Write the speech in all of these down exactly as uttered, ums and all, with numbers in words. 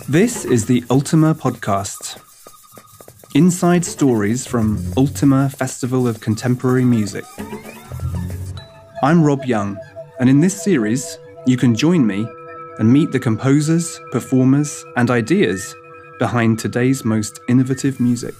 This is the Ultima Podcast. Inside stories from Ultima Festival of Contemporary Music. I'm Rob Young, and in this series, you can join me and meet the composers, performers, and ideas behind today's most innovative music.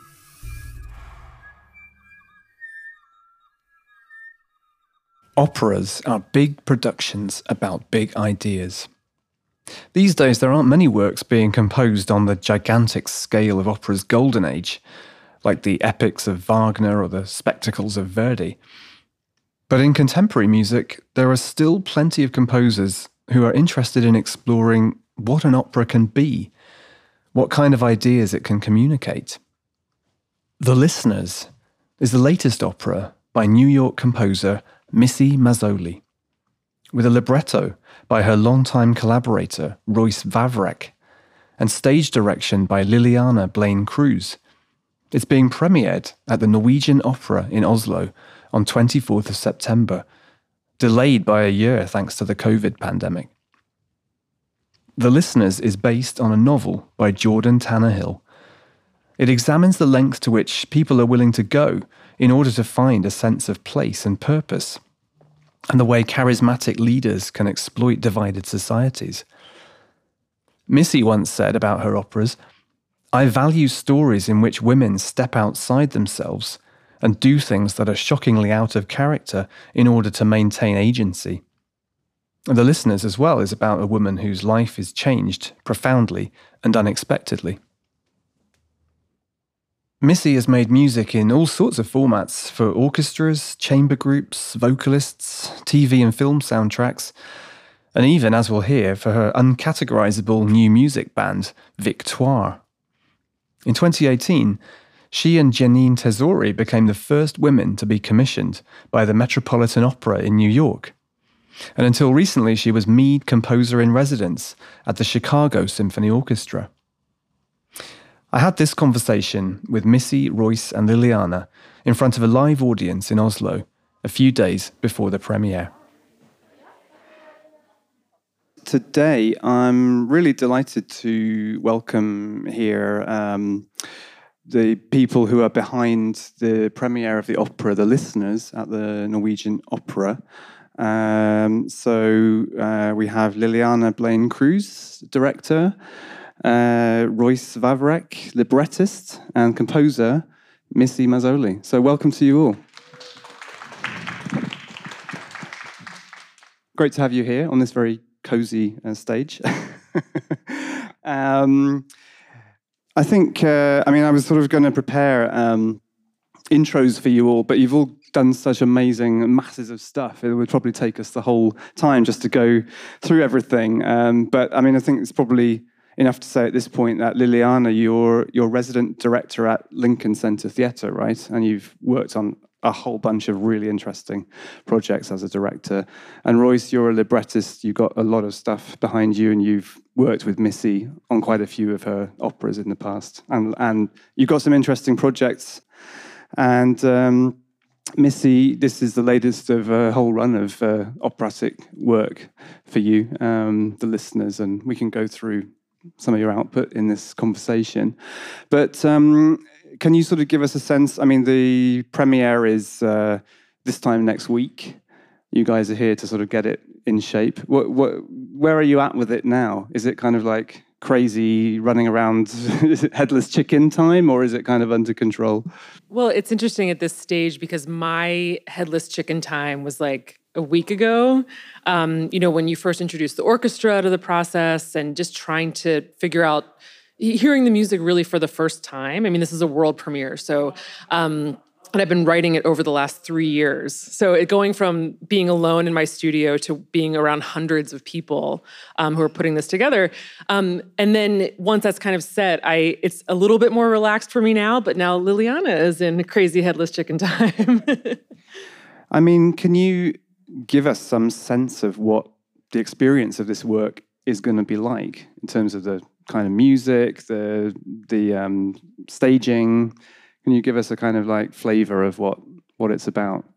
Operas are big productions about big ideas. These days, there aren't many works being composed on the gigantic scale of opera's golden age, like the epics of Wagner or the spectacles of Verdi. But in contemporary music, there are still plenty of composers who are interested in exploring what an opera can be, what kind of ideas it can communicate. The Listeners is the latest opera by New York composer Missy Mazzoli, with a libretto by her longtime collaborator Royce Vavrek, and stage direction by Liliana Blaine-Cruz. It's being premiered at the Norwegian Opera in Oslo on twenty-fourth of September, delayed by a year thanks to the COVID pandemic. The Listeners is based on a novel by Jordan Tannehill. It examines the length to which people are willing to go in order to find a sense of place and purpose, and the way charismatic leaders can exploit divided societies. Missy once said about her operas, "I value stories in which women step outside themselves and do things that are shockingly out of character in order to maintain agency." The Listeners as well is about a woman whose life is changed profoundly and unexpectedly. Missy has made music in all sorts of formats for orchestras, chamber groups, vocalists, T V and film soundtracks, and even, as we'll hear, for her uncategorizable new music band, Victoire. In twenty eighteen, she and Jeanine Tesori became the first women to be commissioned by the Metropolitan Opera in New York. And until recently, she was Mead Composer in Residence at the Chicago Symphony Orchestra. I had this conversation with Missy, Royce and Liliana in front of a live audience in Oslo a few days before the premiere. Today, I'm really delighted to welcome here um, the people who are behind the premiere of the opera, The Listeners, at the Norwegian Opera. Um, so uh, we have Liliana Blaine-Cruz, director, uh, Royce Vavrek, librettist, and composer, Missy Mazzoli. So welcome to you all. Great to have you here on this very cozy uh, stage. um, I think, uh, I mean, I was sort of going to prepare um, intros for you all, but you've all done such amazing masses of stuff. It would probably take us the whole time just to go through everything. Um, but I mean, I think it's probably enough to say at this point that Liliana, you're, you're resident director at Lincoln Center Theatre, right? And you've worked on a whole bunch of really interesting projects as a director. And Royce, you're a librettist. You've got a lot of stuff behind you, and you've worked with Missy on quite a few of her operas in the past. And, and you've got some interesting projects. And um, Missy, this is the latest of a whole run of uh, operatic work for you, um, the Listeners, and we can go through some of your output in this conversation. But um, can you sort of give us a sense? I mean, the premiere is uh, this time next week. You guys are here to sort of get it in shape. What, what, where are you at with it now? Is it kind of like crazy running around headless chicken time, or is it kind of under control? Well, it's interesting at this stage because my headless chicken time was like a week ago. Um, you know, when you first introduced the orchestra to the process and just trying to figure out, hearing the music really for the first time. I mean, this is a world premiere. So, um, and I've been writing it over the last three years. So it, going from being alone in my studio to being around hundreds of people um, who are putting this together. Um, and then once that's kind of set, I it's a little bit more relaxed for me now, but now Liliana is in crazy headless chicken time. I mean, can you give us some sense of what the experience of this work is going to be like in terms of the kind of music, the, the um, staging? Can you give us a kind of like flavor of what, what it's about?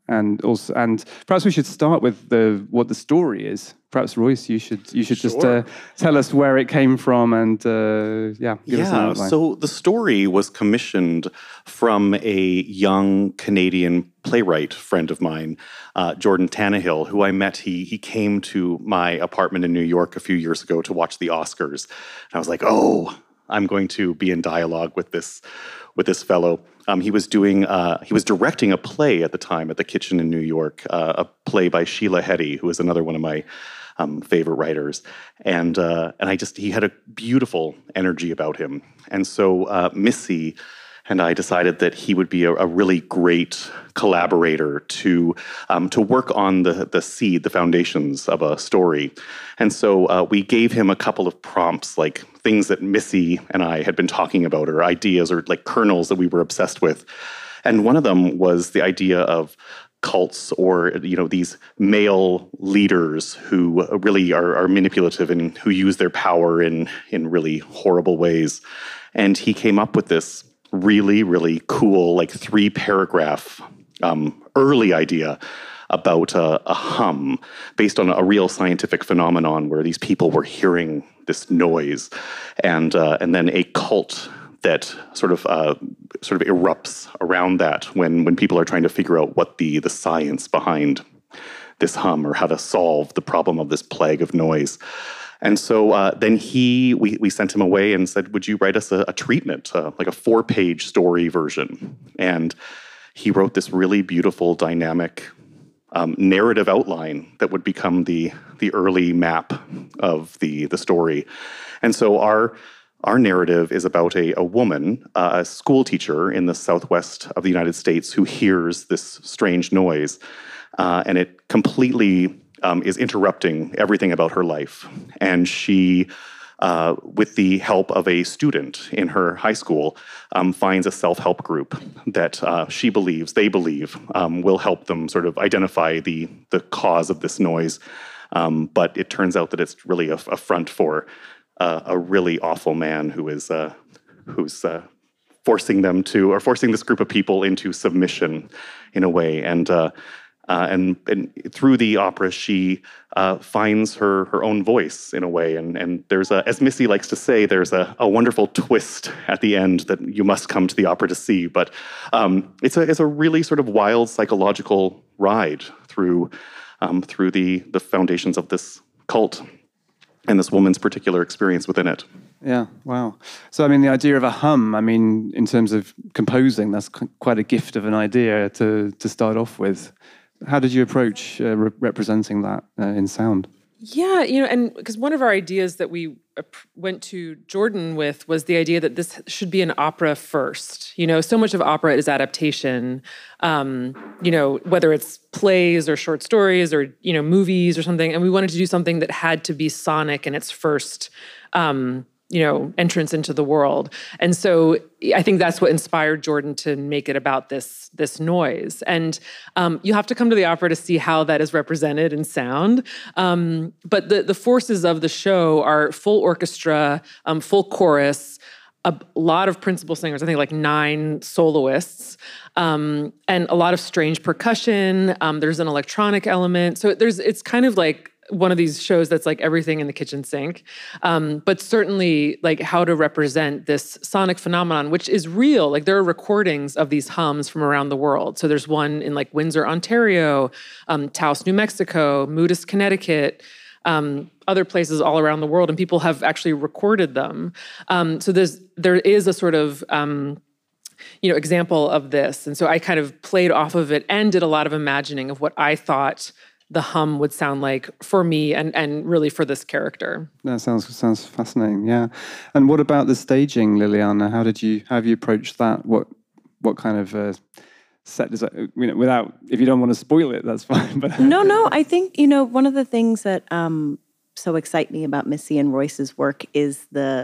and also, and perhaps we should start with the what the story is. Perhaps Royce, you should you should sure. just uh, tell us where it came from, and uh, yeah, give yeah. us an outline. So the story was commissioned from a young Canadian playwright friend of mine, uh, Jordan Tannehill, who I met. He he came to my apartment in New York a few years ago to watch the Oscars. And I was like, oh, I'm going to be in dialogue with this with this fellow. Um, he was doing, uh, he was directing a play at the time at the Kitchen in New York, uh, a play by Sheila Heti, who is another one of my um, favorite writers. And uh, and I just, he had a beautiful energy about him. And so uh, Missy and I decided that he would be a, a really great collaborator to um, to work on the the seed, the foundations of a story. And so uh, we gave him a couple of prompts, like things that Missy and I had been talking about, or ideas, or like kernels that we were obsessed with. And one of them was the idea of cults, or you know, these male leaders who really are, are manipulative and who use their power in in really horrible ways. And he came up with this really, really cool, like three paragraph um, early idea about a, a hum based on a real scientific phenomenon where these people were hearing this noise, and uh, and then a cult that sort of uh, sort of erupts around that when when people are trying to figure out what the the science behind this hum, or how to solve the problem of this plague of noise. And so uh, then he, we, we sent him away and said, would you write us a, a treatment, uh, like a four-page story version? And he wrote this really beautiful, dynamic um, narrative outline that would become the the early map of the, the story. And so our our narrative is about a, a woman, uh, a school teacher in the southwest of the United States, who hears this strange noise, uh, and it completely Um, is interrupting everything about her life. And she, uh, with the help of a student in her high school, um, finds a self-help group that uh, she believes, they believe, um, will help them sort of identify the, the cause of this noise. Um, but it turns out that it's really a, a front for uh, a really awful man who is uh, who's uh, forcing them to, or forcing this group of people into submission in a way. And uh, Uh, and, and through the opera, she uh, finds her her own voice in a way. And, and there's a, as Missy likes to say, there's a, a wonderful twist at the end that you must come to the opera to see. But um, it's a it's a really sort of wild psychological ride through um, through the the foundations of this cult and this woman's particular experience within it. Yeah, wow. So, I mean, the idea of a hum, I mean, in terms of composing, that's quite a gift of an idea to to start off with. How did you approach uh, re- representing that uh, in sound? Yeah, you know, and because one of our ideas that we went to Jordan with was the idea that this should be an opera first. You know, so much of opera is adaptation, um, you know, whether it's plays or short stories or, you know, movies or something. And we wanted to do something that had to be sonic in its first um you know, entrance into the world. And so I think that's what inspired Jordan to make it about this, this noise. And um, you have to come to the opera to see how that is represented in sound. Um, but the, the forces of the show are full orchestra, um, full chorus, a lot of principal singers, I think like nine soloists, um, and a lot of strange percussion. Um, there's an electronic element. So there's it's kind of like one of these shows that's like everything in the kitchen sink, um, but certainly like how to represent this sonic phenomenon, which is real. Like there are recordings of these hums from around the world. So there's one in like Windsor, Ontario, um, Taos, New Mexico, Moodus, Connecticut, um, other places all around the world, and people have actually recorded them. Um, so there's there is a sort of um, you know example of this, and so I kind of played off of it and did a lot of imagining of what I thought the hum would sound like for me and and really for this character. That sounds sounds fascinating, yeah. And what about the staging, Liliana? How did you how have you approached that? What what kind of uh, set design? You know, without, if you don't want to spoil it, that's fine. But no, no. I think you know one of the things that um, so excite me about Missy and Royce's work is the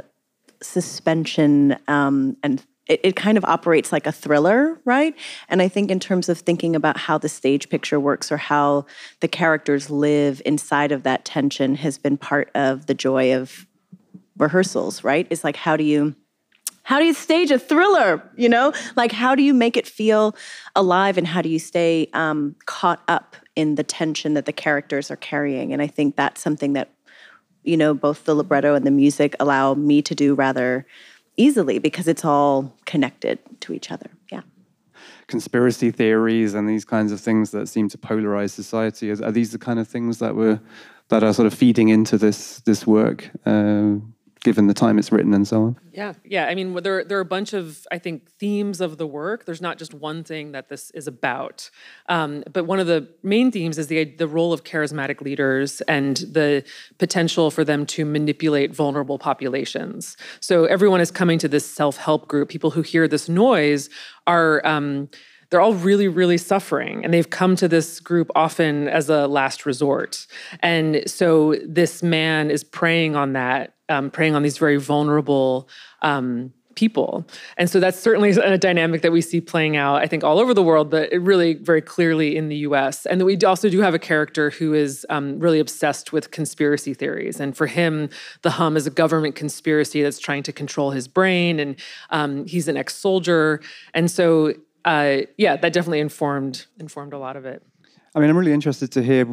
suspension um, and. It, it kind of operates like a thriller, right? And I think in terms of thinking about how the stage picture works or how the characters live inside of that tension has been part of the joy of rehearsals, right? It's like, how do you How do you stage a thriller, you know? Like, how do you make it feel alive, and how do you stay um, caught up in the tension that the characters are carrying? And I think that's something that, you know, both the libretto and the music allow me to do rather easily, because it's all connected to each other. Yeah. Conspiracy theories and these kinds of things that seem to polarize society, are, are these the kind of things that were that are sort of feeding into this this work? Uh, given the time it's written and so on? Yeah, yeah. I mean, there, there are a bunch of, I think, themes of the work. There's not just one thing that this is about. Um, but one of the main themes is the, the role of charismatic leaders and the potential for them to manipulate vulnerable populations. So everyone is coming to this self-help group. People who hear this noise are... Um, they're all really, really suffering. And they've come to this group often as a last resort. And so this man is preying on that, um, preying on these very vulnerable um, people. And so that's certainly a dynamic that we see playing out, I think, all over the world, but it really very clearly in the U S. And we also do have a character who is um, really obsessed with conspiracy theories. And for him, the hum is a government conspiracy that's trying to control his brain. And um, he's an ex-soldier. And so Uh, yeah, that definitely informed informed a lot of it. I mean, I'm really interested to hear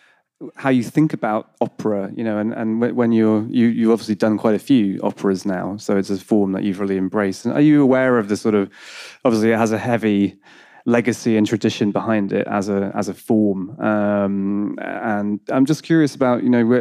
how you think about opera, you know, and, and when you're, you, you've obviously done quite a few operas now, so it's a form that you've really embraced. And are you aware of the sort of, obviously it has a heavy legacy and tradition behind it as a as a form. Um, and I'm just curious about, you know,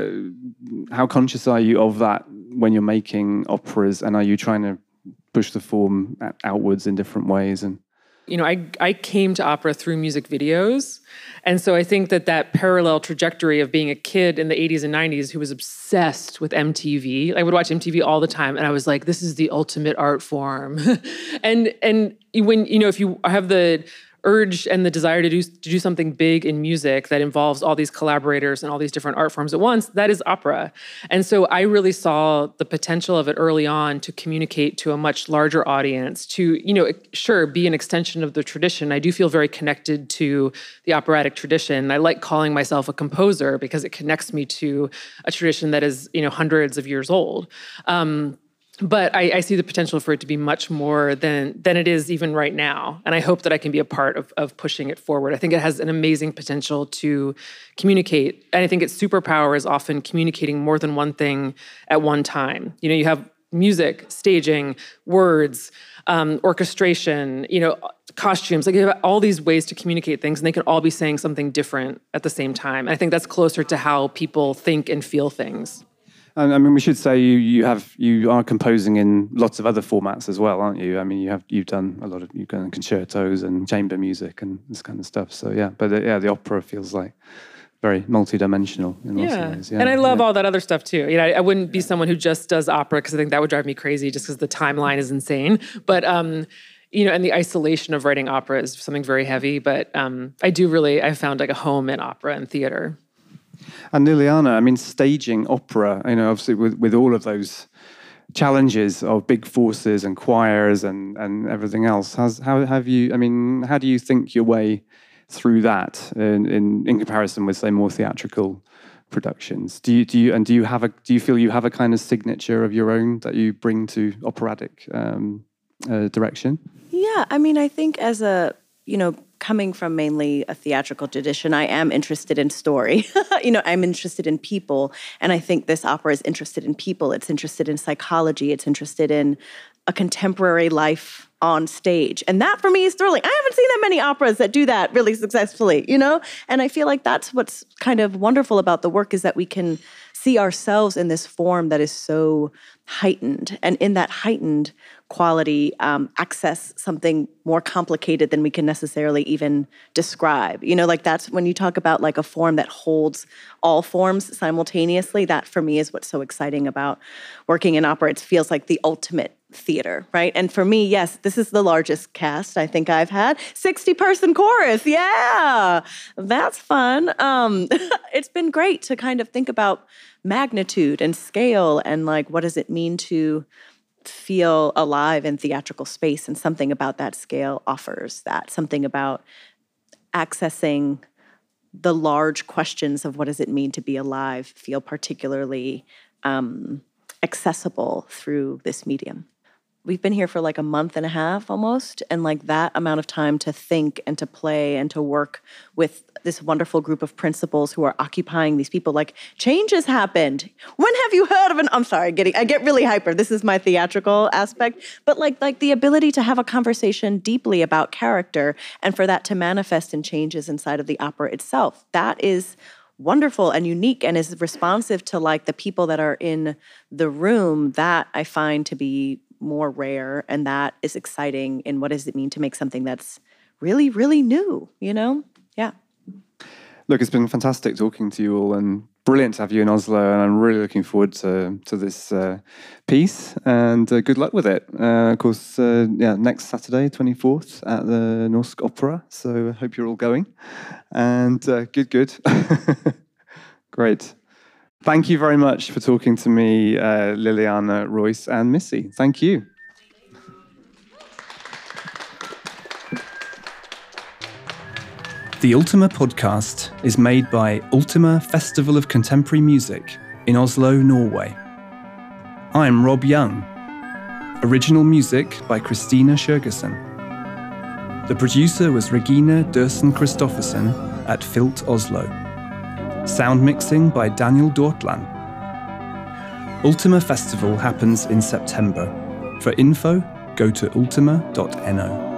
how conscious are you of that when you're making operas, and are you trying to push the form outwards in different ways? And You know, I I came to opera through music videos. And so I think that that parallel trajectory of being a kid in the eighties and nineties who was obsessed with M T V, I would watch M T V all the time, and I was like, this is the ultimate art form. and and when, you know, if you have the urge and the desire to do to do something big in music that involves all these collaborators and all these different art forms at once, that is opera. And so I really saw the potential of it early on to communicate to a much larger audience, to, you know, sure, be an extension of the tradition. I do feel very connected to the operatic tradition. I like calling myself a composer because it connects me to a tradition that is, you know, hundreds of years old. Um, But I, I see the potential for it to be much more than than it is even right now. And I hope that I can be a part of, of pushing it forward. I think it has an amazing potential to communicate. And I think its superpower is often communicating more than one thing at one time. You know, you have music, staging, words, um, orchestration, you know, costumes. Like you have all these ways to communicate things, and they can all be saying something different at the same time. And I think that's closer to how people think and feel things. I mean, we should say you you have you are composing in lots of other formats as well, aren't you? I mean, you have you've done a lot of you've done concertos and chamber music and this kind of stuff. So yeah, but uh, yeah, the opera feels like very multidimensional in lots yeah. of ways. Yeah, and I love yeah. all that other stuff too. You know, I, I wouldn't be someone who just does opera because I think that would drive me crazy, just because the timeline is insane. But um, you know, and the isolation of writing opera is something very heavy. But um, I do really I found like a home in opera and theater. And Liliana, I mean, staging opera, you know, obviously with, with all of those challenges of big forces and choirs and, and everything else, has, how have you, I mean, how do you think your way through that in, in, in comparison with, say, more theatrical productions? Do you, do you, and do you have a, do you feel you have a kind of signature of your own that you bring to operatic um, uh, direction? Yeah, I mean, I think as a, you know, coming from mainly a theatrical tradition, I am interested in story. you know, I'm interested in people. And I think this opera is interested in people. It's interested in psychology. It's interested in a contemporary life on stage. And that for me is thrilling. I haven't seen that many operas that do that really successfully, you know? And I feel like that's what's kind of wonderful about the work, is that we can see ourselves in this form that is so heightened. And in that heightened quality, um, access something more complicated than we can necessarily even describe. You know, like that's when you talk about like a form that holds all forms simultaneously, that for me is what's so exciting about working in opera. It feels like the ultimate theater, right? And for me, yes, this is the largest cast I think I've had. sixty person chorus, yeah, that's fun. Um, it's been great to kind of think about magnitude and scale and like, what does it mean to feel alive in theatrical space? And something about that scale offers that, something about accessing the large questions of what does it mean to be alive feel particularly um, accessible through this medium. we've been here for like a month and a half almost. And like that amount of time to think and to play and to work with this wonderful group of principals who are occupying these people. Like, change has happened. When have you heard of an, I'm sorry, getting, I get really hyper. This is my theatrical aspect. But like, like the ability to have a conversation deeply about character and for that to manifest in changes inside of the opera itself. That is wonderful and unique and is responsive to like the people that are in the room. That I find to be more rare, and that is exciting. And what does it mean to make something that's really, really new, you know? Yeah. Look, it's been fantastic talking to you all, and brilliant to have you in Oslo, and I'm really looking forward to to this uh, piece, and uh, good luck with it. Uh, of course, uh, yeah, next Saturday, twenty-fourth, at the Norsk Opera, so I hope you're all going, and uh, good, good. Great. Thank you very much for talking to me, uh, Liliana, Royce, and Missy. Thank you. The Ultima podcast is made by Ultima Festival of Contemporary Music in Oslo, Norway. I'm Rob Young. Original music by Christina Sjurgersen. The producer was Regina Dursen Christoffersen at Filt Oslo. Sound mixing by Daniel Dortland. Ultima Festival happens in September. For info, go to ultima dot no.